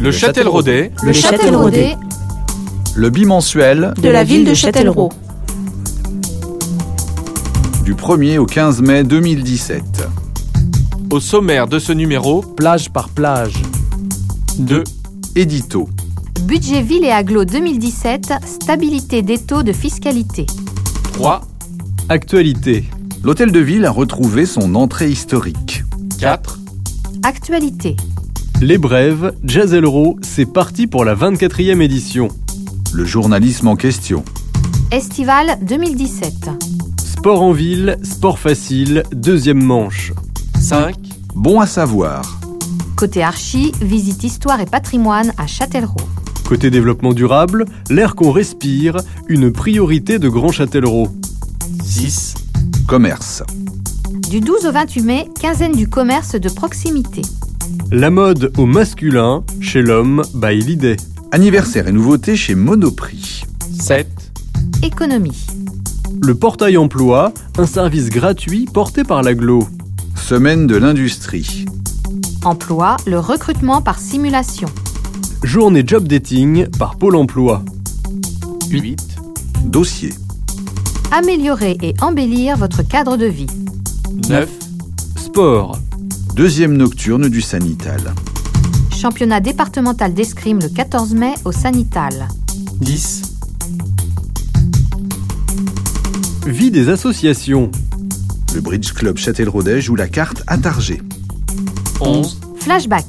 Le Châtelleraudais. Le Châtelleraudais Le bimensuel de la ville de Châtellerault. Du 1er au 15 mai 2017. Au sommaire de ce numéro, Plage par plage. 2. Édito. Budget ville et agglo 2017, stabilité des taux de fiscalité. 3. Actualité. L'hôtel de ville a retrouvé son entrée historique. 4. Actualité. Les Brèves, Jazzelro, c'est parti pour la 24e édition. Le journalisme en question. Estival 2017. Sport en ville, sport facile, deuxième manche. 5. Bon à savoir. Côté archi, visite histoire et patrimoine à Châtellerault. Côté développement durable, l'air qu'on respire, une priorité de Grand Châtellerault. 6. Commerce. Du 12 au 28 mai, quinzaine du commerce de proximité. La mode au masculin, chez l'homme, by l'idée. Anniversaire et nouveautés chez Monoprix. 7. Économie. Le portail emploi, un service gratuit porté par l'agglo. Semaine de l'industrie. Emploi, le recrutement par simulation. Journée job dating par Pôle emploi. 8. Dossier. Améliorer et embellir votre cadre de vie. 9. Sport. Deuxième nocturne du Sanital. Championnat départemental d'escrime le 14 mai au Sanital. 10. Vie des associations. Le Bridge Club Châtelleraudais joue la carte à Targé. 11. Flashback.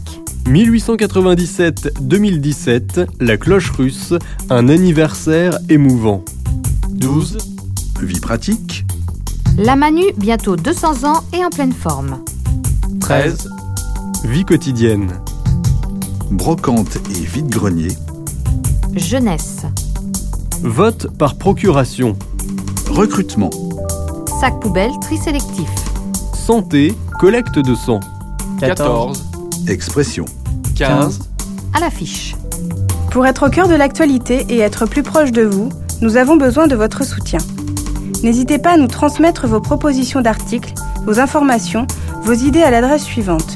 1897-2017, la cloche russe, un anniversaire émouvant. 12. Vie pratique. La Manu, bientôt 200 ans et en pleine forme. 13. Vie quotidienne. Brocante et vide-grenier. Jeunesse. Vote par procuration. Recrutement. Sac poubelle, tri sélectif. Santé, collecte de sang. 14. Expression. 15. À l'affiche. Pour être au cœur de l'actualité et être plus proche de vous, nous avons besoin de votre soutien. N'hésitez pas à nous transmettre vos propositions d'articles, vos informations, vos idées à l'adresse suivante: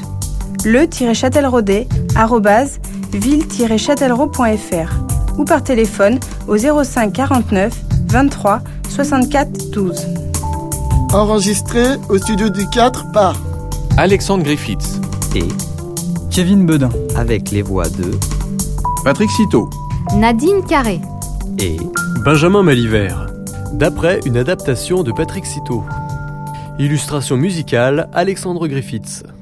le-châtelleraudais@ville-châtellerault.fr ou par téléphone au 05 49 23 64 12. Enregistré au studio du 4 par Alexandre Griffiths. Et Kevin Bedin. avec les voix de Patrick Citeau. Nadine Carré. et Benjamin Malivert. D'après une adaptation de Patrick Citeau. Illustration musicale, Alexandre Griffiths.